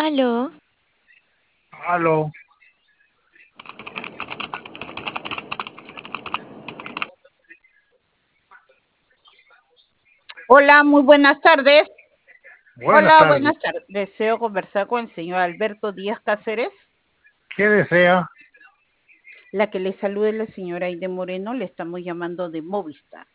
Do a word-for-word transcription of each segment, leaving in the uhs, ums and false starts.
Aló, Aló, Hola, muy buenas tardes. buenas Hola, tardes. buenas tardes. Deseo conversar con el señor Alberto Díaz Cáceres. ¿Qué desea? La que le salude la señora Aide Moreno, le estamos llamando de Movistar.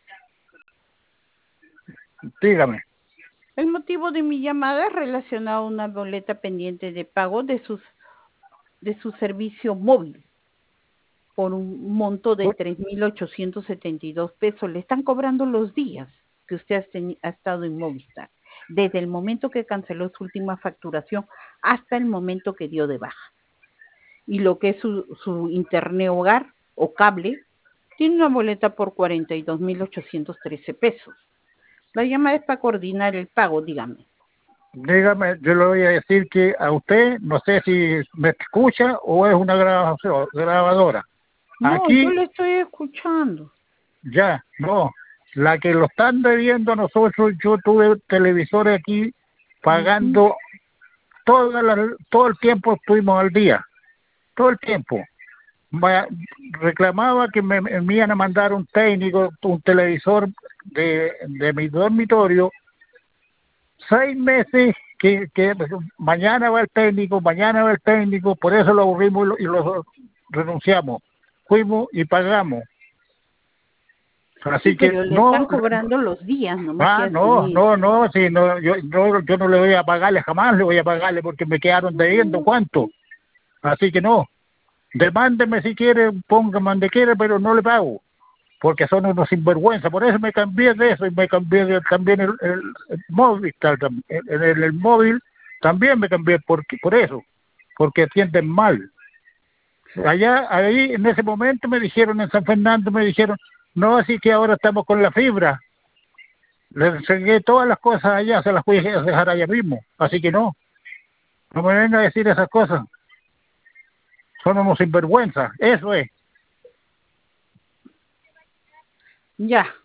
Dígame. El motivo de mi llamada es relacionado a una boleta pendiente de pago de, sus, de su servicio móvil por un monto de tres mil ochocientos setenta y dos pesos. Le están cobrando los días que usted ha, teni- ha estado en Movistar, desde el momento que canceló su última facturación hasta el momento que dio de baja. Y lo que es su, su internet hogar o cable, tiene una boleta por cuarenta y dos mil ochocientos trece pesos. La llamada es para coordinar el pago, dígame. Dígame, yo le voy a decir que a usted, no sé si me escucha o es una grabación, grabadora. No, yo Aquí, le estoy escuchando. ya, no. La que lo están debiendo a nosotros, yo tuve televisores aquí Ujú. pagando toda la, todo el tiempo estuvimos al día, todo el tiempo. Ma- Reclamaba que me, me iban a mandar un técnico, un televisor de, de mi dormitorio. Seis meses que, que mañana va el técnico, mañana va el técnico, por eso lo aburrimos y lo, y lo renunciamos. Fuimos y pagamos. Sí, Así que pero le no, están cobrando los días, nomás que ah, has no, tenido. no, no, si no, yo, no, yo no le voy a pagarle, jamás le voy a pagarle porque me quedaron debiendo cuánto. Así que no, demándeme si quiere, póngame donde quiere, pero no le pago, porque son unos sinvergüenza. Por eso me cambié de eso y me cambié de, también el, el, el móvil, tal, tam- el, el- el móvil también me cambié por, por eso, porque atienden mal. Allá, ahí, en ese momento me dijeron, en San Fernando me dijeron, no, así que ahora estamos con la fibra. Le entregué todas las cosas allá, se las voy a dejar allá mismo. Así que no, no me venga a decir esas cosas. Son unos sinvergüenza, eso es. Ya,